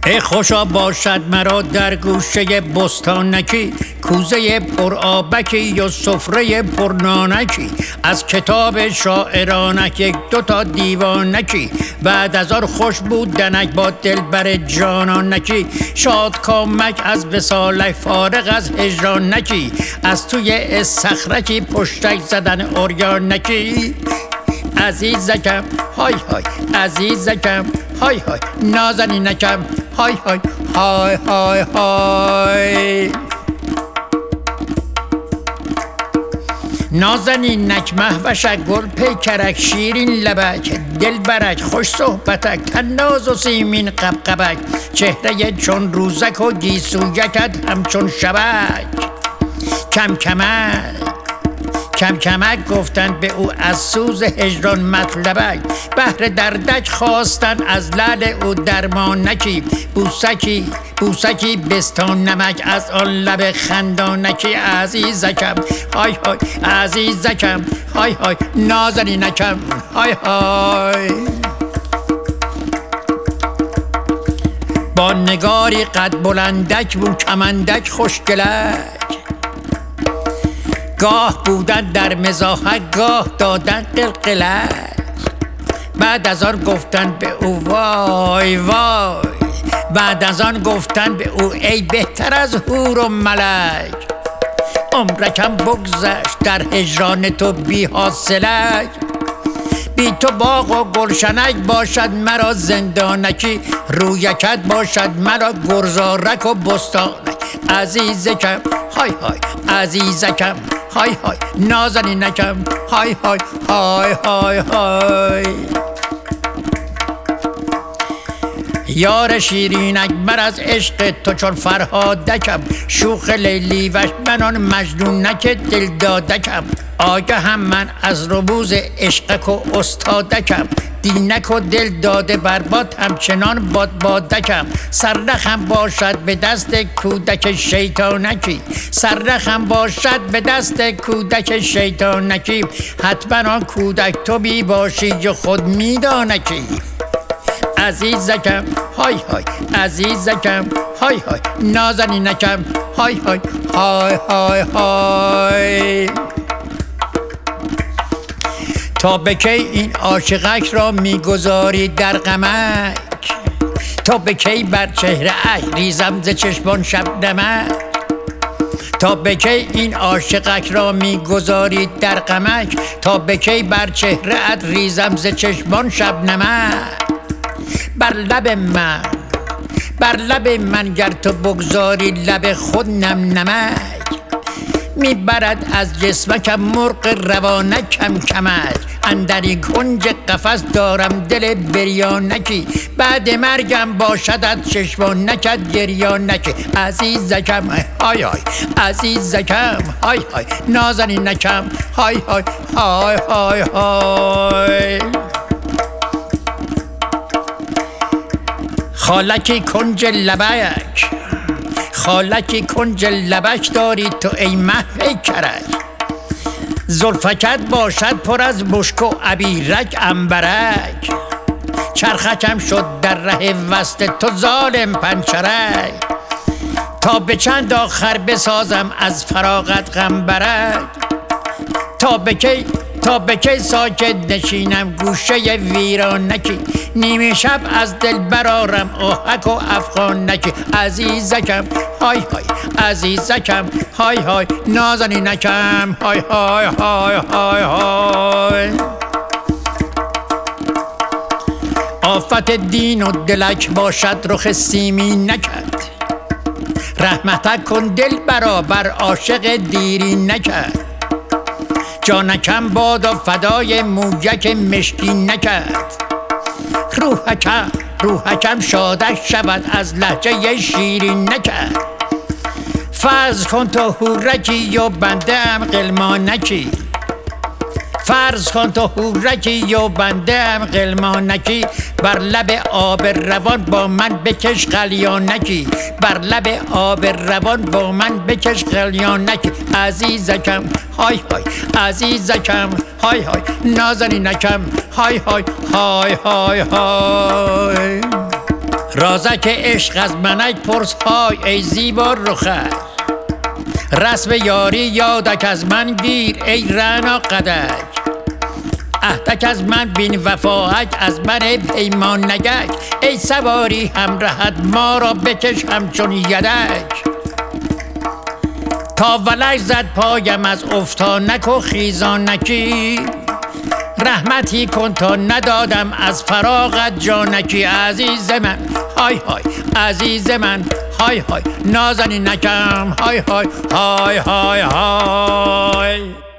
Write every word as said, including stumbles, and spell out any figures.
ای خوشا باشد مرا در گوشه بستانکی، کوزه پر آبکی یا سفره پر نانکی، از کتاب شاعرانک یک دو تا دیوانکی، بعد از آن خوش بودنک با دلبر جانانکی، شاد کامک از وصالک فارغ از هجرانکی، از توی استخرکی پشتک زدن عریانکی. عزیزکم های های عزیزکم های های نازنینکم های های های های های نازنینک مهوشک گل پیکرک شیرین لبک دل برک خوش صحبتک تناز و سیمین قبقبک چهره چون روزک و گیسویکت همچون شبک کم کمک کم کمک گفتن به او از سوز هجران مطلبک بهر دردک خواستن از لعل او درمانکی بوسکی بوسکی بستان نمک از آن لب خندانکی. عزیزکم های های عزیزکم های های نازنینکم های های با نگاری قد بلندک بو کمندک خوشگلک گاه بودن در مزاحک گاه دادن قلقلک بعد از آن گفتن به او وای وای بعد از آن گفتن به او ای بهتر از حور و ملک عمرکم بگذشت در هجران تو بی حاصلک بی تو باغ و گلشنک باشد مرا زندانکی رویکت باشد مرا گرزارک و بستانک. عزیزکم های های عزیزکم های های نازنینکم های های های های های یار شیرینک من از عشق تو چون فرهادکم شوخ لیلی وش من آن مجنونک دل دادکم آگهم من از رموز عشقک و استادکم دینک و دل داده برباد همچنان باد بادکم سرنخم باشد به دست کودک شیطانکی سرنخم باشد به دست کودک شیطانکی حتما آن کودک تو بی باشی و خود میدانکی. عزیزکم های های عزیزکم های های نازنینکم های های های های های تا به کی این عاشقک را میگذاری در غمک تا به کی بر چهره ای ریزم ز چشمان شبنمک تا به کی این عاشقک را میگذاری در غمک تا به کی بر چهره ات ریزم ز چشمان شبنمک بر لب من بر لب من گر تو بگذاری لب خود نم نمک میبرد از جسمکم مرغ روانک کم کمک اندری کنج قفس دارم دل بریانکی بعد مرگم باشدت چشمانکت گریانکی. عزیزکم های های عزیزکم های های نازنینکم های های های های های خالکی کنج لبک خالکی کنج لبک داری تو ای مه پیکرک زلفکت باشد پر از مشک و عبیرک عنبرک چرخکم شد در ره وصل تو ظالم پنچرک تا به چند آخر بسازم از فراغت غمبرک تا به کی تا به کی ساکت نشینم گوشه ویرانکی نیمه شب از دل برارم آهک و افغانکی. عزیزکم های های عزیزکم های های نازنینکم های های های های های آفت دین و دلک باشد رخ سیمی نکرد رحمتک کن دل برابر عاشق دیری نکرد جانکم باد و فدای موجک مشکین نکرد روحکم روحکم شادک شود از لهجه شیرین نکرد فرض کن تو حورکی و بنده ام غلمانکی فرض کن تو حورکی و بنده ام غلمانکی بر لب آب روان با من بکش قلیانکی بر لب آب روان با من بکش قلیانکی. عزیزکم های های عزیزکم های های نازنینکم های های های های های رازک عشق از منک پرس های ای زیبا رخک، رسم یاری یادک از من گیر ای رعنا قدک، عهدک از من بین وفاک از من پیمان نگک، ای سواری همرهت ما را بکش همچون یدک، تا ولک زد پایم از افتانک و خیزانکی، رحمتی کن تا ندادم از فراغت جانکی، عزیز من های های عزیز من های های نازنینکم های های های های های